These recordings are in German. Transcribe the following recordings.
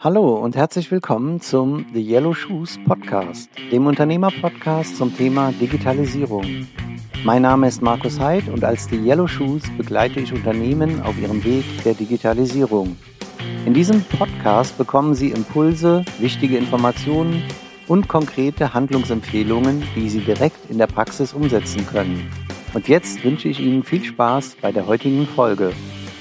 Hallo und herzlich willkommen zum The Yellow Shoes Podcast, dem Unternehmer-Podcast zum Thema Digitalisierung. Mein Name ist Markus Heid und als The Yellow Shoes begleite ich Unternehmen auf ihrem Weg der Digitalisierung. In diesem Podcast bekommen Sie Impulse, wichtige Informationen und konkrete Handlungsempfehlungen, die Sie direkt in der Praxis umsetzen können. Und jetzt wünsche ich Ihnen viel Spaß bei der heutigen Folge.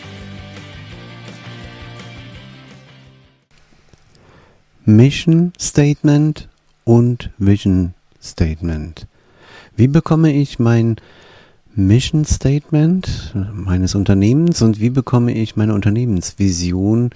Mission Statement und Vision Statement. Wie bekomme ich mein Mission Statement meines Unternehmens und wie bekomme ich meine Unternehmensvision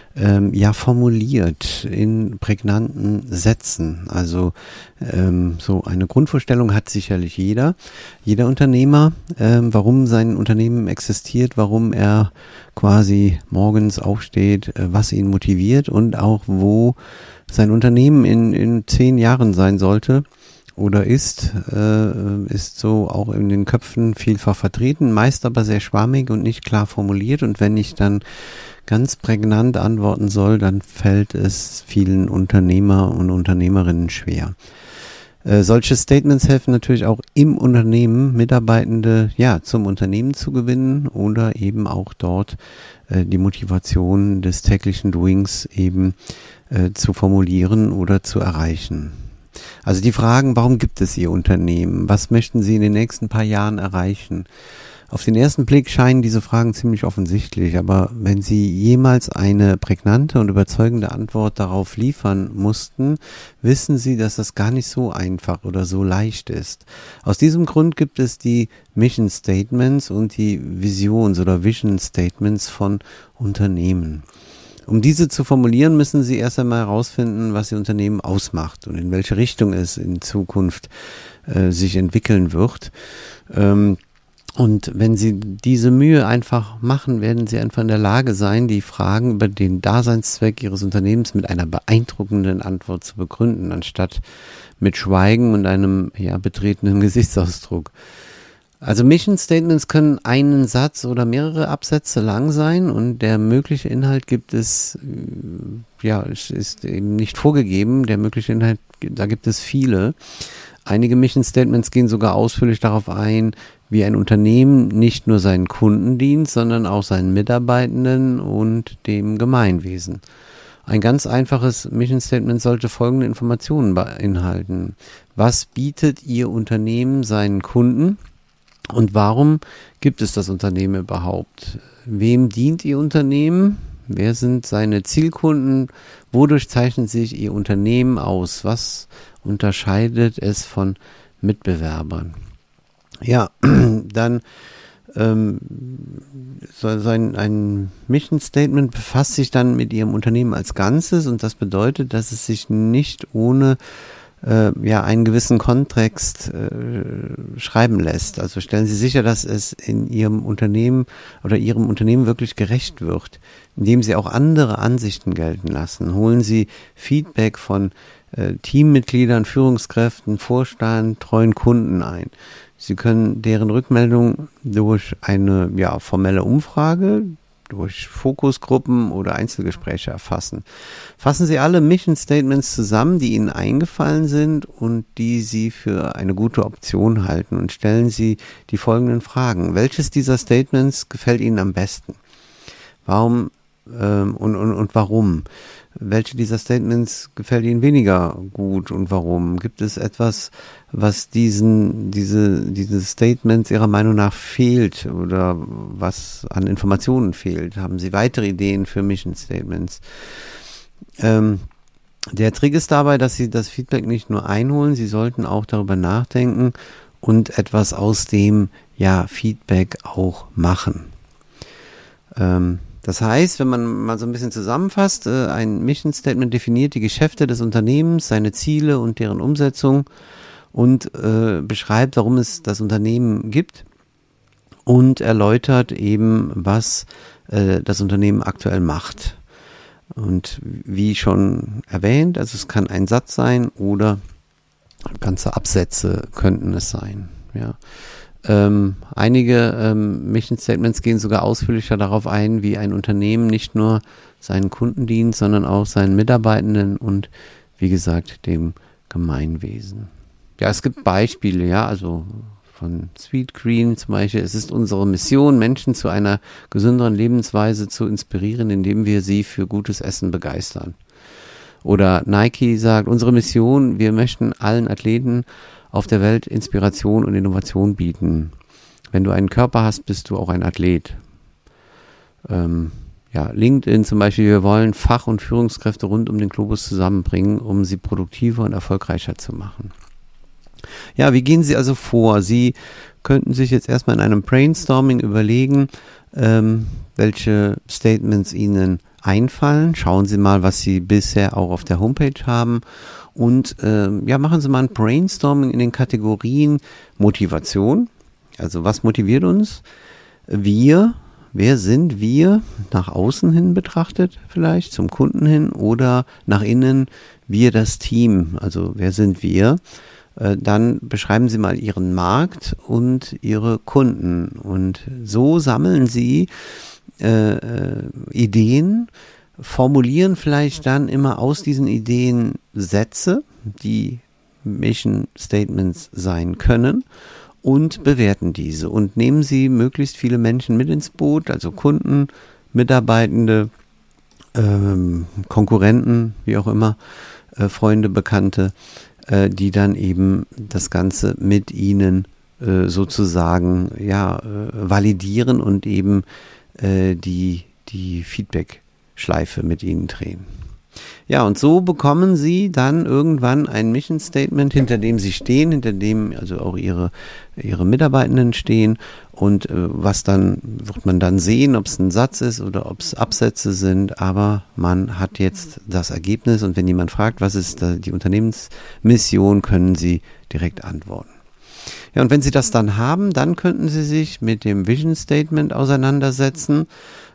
formuliert in prägnanten Sätzen? Also so eine Grundvorstellung hat sicherlich jeder Unternehmer, warum sein Unternehmen existiert, warum er quasi morgens aufsteht, was ihn motiviert und auch wo sein Unternehmen in 10 Jahren sein sollte oder ist so auch in den Köpfen vielfach vertreten, meist aber sehr schwammig und nicht klar formuliert. Und wenn ich dann ganz prägnant antworten soll, dann fällt es vielen Unternehmer und Unternehmerinnen schwer. Solche Statements helfen natürlich auch im Unternehmen, Mitarbeitende zum Unternehmen zu gewinnen oder eben auch dort die Motivation des täglichen Doings eben zu formulieren oder zu erreichen. Also die Fragen, warum gibt es Ihr Unternehmen? Was möchten Sie in den nächsten paar Jahren erreichen? Auf den ersten Blick scheinen diese Fragen ziemlich offensichtlich, aber wenn Sie jemals eine prägnante und überzeugende Antwort darauf liefern mussten, wissen Sie, dass das gar nicht so einfach oder so leicht ist. Aus diesem Grund gibt es die Mission Statements und die Visions- oder Vision Statements von Unternehmen. Um diese zu formulieren, müssen Sie erst einmal herausfinden, was Ihr Unternehmen ausmacht und in welche Richtung es in Zukunft sich entwickeln wird. Und wenn Sie diese Mühe einfach machen, werden Sie einfach in der Lage sein, die Fragen über den Daseinszweck Ihres Unternehmens mit einer beeindruckenden Antwort zu begründen, anstatt mit Schweigen und einem betretenen Gesichtsausdruck. Also Mission Statements können einen Satz oder mehrere Absätze lang sein und der mögliche Inhalt es ist eben nicht vorgegeben. Der mögliche Inhalt, da gibt es viele. Einige Mission Statements gehen sogar ausführlich darauf ein, wie ein Unternehmen nicht nur seinen Kunden dient, sondern auch seinen Mitarbeitenden und dem Gemeinwesen. Ein ganz einfaches Mission Statement sollte folgende Informationen beinhalten. Was bietet Ihr Unternehmen seinen Kunden? Und warum gibt es das Unternehmen überhaupt? Wem dient Ihr Unternehmen? Wer sind seine Zielkunden? Wodurch zeichnet sich Ihr Unternehmen aus? Was unterscheidet es von Mitbewerbern? Ja, dann ein Mission Statement befasst sich dann mit Ihrem Unternehmen als Ganzes und das bedeutet, dass es sich nicht ohne einen gewissen Kontext schreiben lässt. Also stellen Sie sicher, dass es in Ihrem Unternehmen oder Ihrem Unternehmen wirklich gerecht wird, indem Sie auch andere Ansichten gelten lassen. Holen Sie Feedback von Teammitgliedern, Führungskräften, Vorstand, treuen Kunden ein. Sie können deren Rückmeldung durch eine formelle Umfrage, durch Fokusgruppen oder Einzelgespräche erfassen. Fassen Sie alle Mission Statements zusammen, die Ihnen eingefallen sind und die Sie für eine gute Option halten und stellen Sie die folgenden Fragen. Welches dieser Statements gefällt Ihnen am besten? Warum und warum? Welche dieser Statements gefällt Ihnen weniger gut und warum? Gibt es etwas, was diese Statements Ihrer Meinung nach fehlt oder was an Informationen fehlt? Haben Sie weitere Ideen für Mission Statements? Der Trick ist dabei, dass Sie das Feedback nicht nur einholen, Sie sollten auch darüber nachdenken und etwas aus dem Feedback auch machen. Das heißt, wenn man mal so ein bisschen zusammenfasst, ein Mission Statement definiert die Geschäfte des Unternehmens, seine Ziele und deren Umsetzung und beschreibt, warum es das Unternehmen gibt und erläutert eben, was das Unternehmen aktuell macht. Und wie schon erwähnt, also es kann ein Satz sein oder ganze Absätze könnten es sein. Ja. Einige Mission Statements gehen sogar ausführlicher darauf ein, wie ein Unternehmen nicht nur seinen Kunden dient, sondern auch seinen Mitarbeitenden und wie gesagt dem Gemeinwesen. Ja, es gibt Beispiele, ja, also von Sweetgreen zum Beispiel. Es ist unsere Mission, Menschen zu einer gesünderen Lebensweise zu inspirieren, indem wir sie für gutes Essen begeistern. Oder Nike sagt, unsere Mission, wir möchten allen Athleten auf der Welt Inspiration und Innovation bieten. Wenn du einen Körper hast, bist du auch ein Athlet. LinkedIn zum Beispiel, wir wollen Fach- und Führungskräfte rund um den Globus zusammenbringen, um sie produktiver und erfolgreicher zu machen. Ja, wie gehen Sie also vor? Sie könnten sich jetzt erstmal in einem Brainstorming überlegen, welche Statements Ihnen einfallen. Schauen Sie mal, was Sie bisher auch auf der Homepage haben. Und machen Sie mal ein Brainstorming in den Kategorien Motivation. Also was motiviert uns? Wer sind wir nach außen hin betrachtet vielleicht, zum Kunden hin oder nach innen, wir das Team. Also wer sind wir? Dann beschreiben Sie mal Ihren Markt und Ihre Kunden. Und so sammeln Sie Ideen, formulieren vielleicht dann immer aus diesen Ideen Sätze, die Mission Statements sein können und bewerten diese und nehmen Sie möglichst viele Menschen mit ins Boot, also Kunden, Mitarbeitende, Konkurrenten, wie auch immer, Freunde, Bekannte, die dann eben das Ganze mit Ihnen sozusagen validieren und eben die Feedback-Schleife mit Ihnen drehen. Ja, und so bekommen Sie dann irgendwann ein Mission Statement, hinter dem Sie stehen, hinter dem also auch Ihre Mitarbeitenden stehen und wird man dann sehen, ob es ein Satz ist oder ob es Absätze sind, aber man hat jetzt das Ergebnis und wenn jemand fragt, was ist die Unternehmensmission, können Sie direkt antworten. Ja, und wenn Sie das dann haben, dann könnten Sie sich mit dem Vision Statement auseinandersetzen.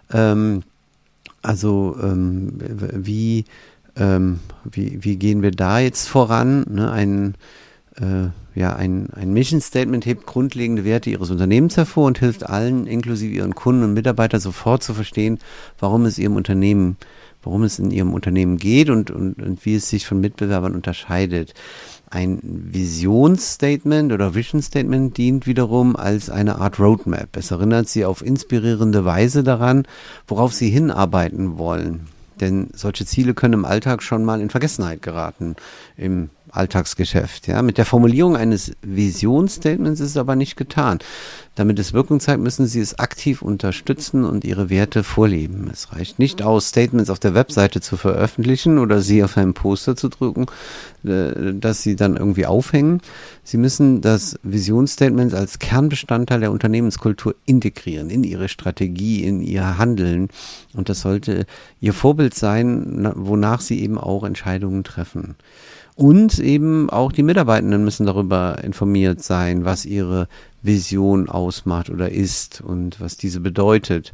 Wie gehen wir da jetzt voran? Ne? Ein Mission Statement hebt grundlegende Werte Ihres Unternehmens hervor und hilft allen, inklusive Ihren Kunden und Mitarbeitern, sofort zu verstehen, worum es in Ihrem Unternehmen geht und wie es sich von Mitbewerbern unterscheidet. Ein Visionsstatement oder Vision Statement dient wiederum als eine Art Roadmap. Es erinnert Sie auf inspirierende Weise daran, worauf Sie hinarbeiten wollen. Denn solche Ziele können im Alltag schon mal in Vergessenheit geraten, im Alltagsgeschäft. Ja. Mit der Formulierung eines Visionsstatements ist es aber nicht getan. Damit es Wirkung zeigt, müssen Sie es aktiv unterstützen und Ihre Werte vorleben. Es reicht nicht aus, Statements auf der Webseite zu veröffentlichen oder sie auf einem Poster zu drücken, das Sie dann irgendwie aufhängen. Sie müssen das Visionsstatement als Kernbestandteil der Unternehmenskultur integrieren, in Ihre Strategie, in Ihr Handeln. Und das sollte Ihr Vorbild sein, wonach Sie eben auch Entscheidungen treffen. Und eben auch die Mitarbeitenden müssen darüber informiert sein, was ihre Vision ausmacht oder ist und was diese bedeutet.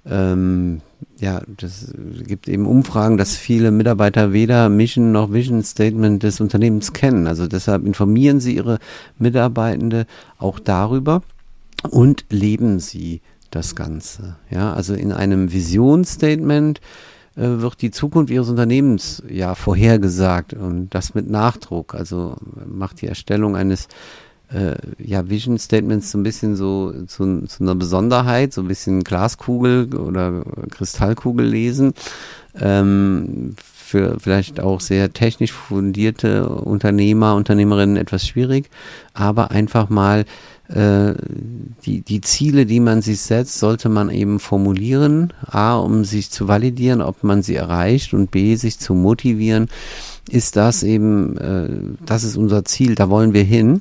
Das gibt eben Umfragen, dass viele Mitarbeiter weder Mission noch Vision Statement des Unternehmens kennen. Also deshalb informieren Sie Ihre Mitarbeitende auch darüber und leben Sie das Ganze. Ja, also in einem Visionsstatement wird die Zukunft Ihres Unternehmens vorhergesagt und das mit Nachdruck. Also macht die Erstellung eines Vision Statements so ein bisschen so zu einer Besonderheit, so ein bisschen Glaskugel oder Kristallkugel lesen. Für vielleicht auch sehr technisch fundierte Unternehmerinnen etwas schwierig, aber einfach mal die Ziele, die man sich setzt, sollte man eben formulieren, A, um sich zu validieren, ob man sie erreicht und B, sich zu motivieren, ist das eben, das ist unser Ziel, da wollen wir hin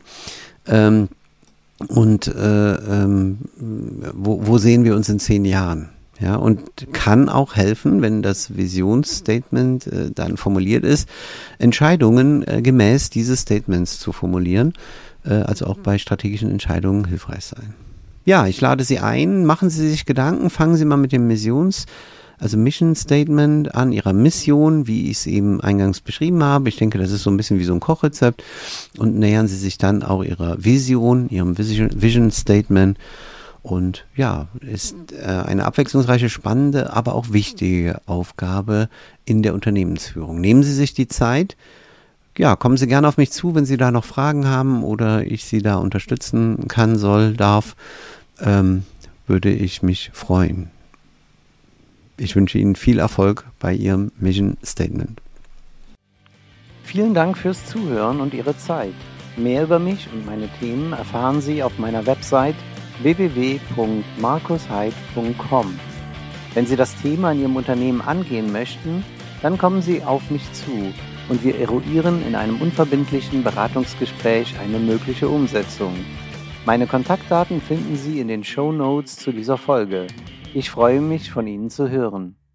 wo sehen wir uns in 10 Jahren? Ja, und kann auch helfen, wenn das Visionsstatement dann formuliert ist, Entscheidungen gemäß dieses Statements zu formulieren, also auch bei strategischen Entscheidungen hilfreich sein. Ja, ich lade Sie ein, machen Sie sich Gedanken, fangen Sie mal mit dem Visionsstatement also Mission Statement an Ihrer Mission, wie ich es eben eingangs beschrieben habe. Ich denke, das ist so ein bisschen wie so ein Kochrezept und nähern Sie sich dann auch Ihrer Vision, Ihrem Vision Statement. Und ja, ist eine abwechslungsreiche, spannende, aber auch wichtige Aufgabe in der Unternehmensführung. Nehmen Sie sich die Zeit. Ja, kommen Sie gerne auf mich zu, wenn Sie da noch Fragen haben oder ich Sie da unterstützen kann, darf, würde ich mich freuen. Ich wünsche Ihnen viel Erfolg bei Ihrem Mission Statement. Vielen Dank fürs Zuhören und Ihre Zeit. Mehr über mich und meine Themen erfahren Sie auf meiner Website www.markusheid.com. Wenn Sie das Thema in Ihrem Unternehmen angehen möchten, dann kommen Sie auf mich zu und wir eruieren in einem unverbindlichen Beratungsgespräch eine mögliche Umsetzung. Meine Kontaktdaten finden Sie in den Shownotes zu dieser Folge. Ich freue mich, von Ihnen zu hören.